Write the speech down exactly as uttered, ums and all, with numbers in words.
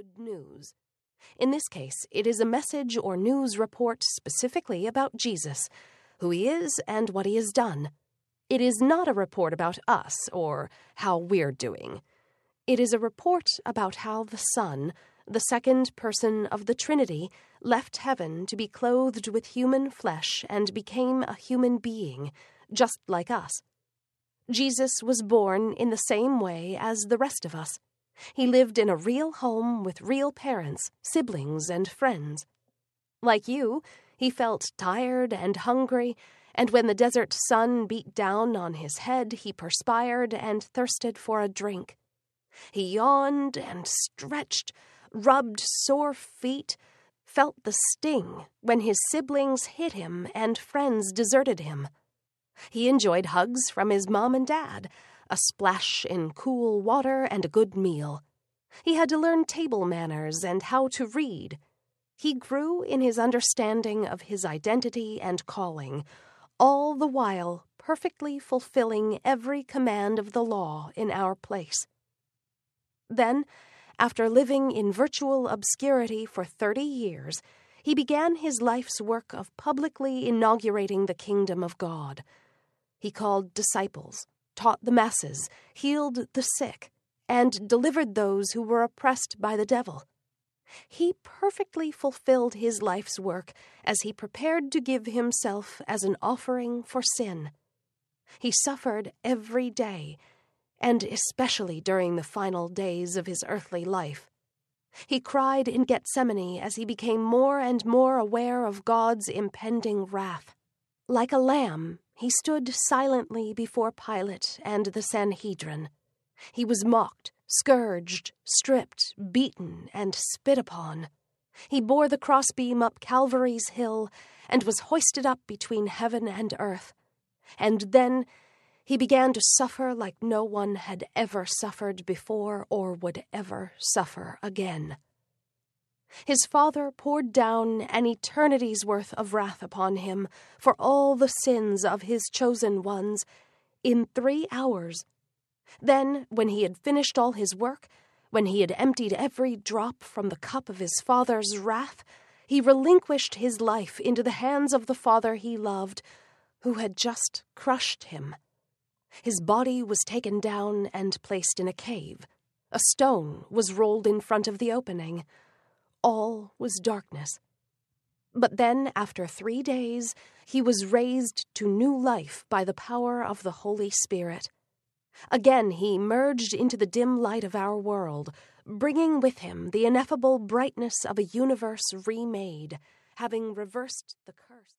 good news. In this case, it is a message or news report specifically about Jesus, who he is and what he has done. It is not a report about us or how we're doing. It is a report about how the Son, the second person of the Trinity, left heaven to be clothed with human flesh and became a human being, just like us. Jesus was born in the same way as the rest of us. He lived in a real home with real parents, siblings, and friends. Like you, he felt tired and hungry, and when the desert sun beat down on his head, he perspired and thirsted for a drink. He yawned and stretched, rubbed sore feet, felt the sting when his siblings hit him and friends deserted him. He enjoyed hugs from his mom and dad, a splash in cool water, and a good meal. He had to learn table manners and how to read. He grew in his understanding of his identity and calling, all the while perfectly fulfilling every command of the law in our place. Then, after living in virtual obscurity for thirty years, he began his life's work of publicly inaugurating the kingdom of God. He called disciples, taught the masses, healed the sick, and delivered those who were oppressed by the devil. He perfectly fulfilled his life's work as he prepared to give himself as an offering for sin. He suffered every day, and especially during the final days of his earthly life. He cried in Gethsemane as he became more and more aware of God's impending wrath. Like a lamb, he stood silently before Pilate and the Sanhedrin. He was mocked, scourged, stripped, beaten, and spit upon. He bore the crossbeam up Calvary's hill and was hoisted up between heaven and earth. And then he began to suffer like no one had ever suffered before or would ever suffer again. His Father poured down an eternity's worth of wrath upon him for all the sins of his chosen ones in three hours. Then, when he had finished all his work, when he had emptied every drop from the cup of his Father's wrath, he relinquished his life into the hands of the Father he loved, who had just crushed him. His body was taken down and placed in a cave. A stone was rolled in front of the opening. All was darkness. But then, after three days, he was raised to new life by the power of the Holy Spirit. Again he merged into the dim light of our world, bringing with him the ineffable brightness of a universe remade, having reversed the curse.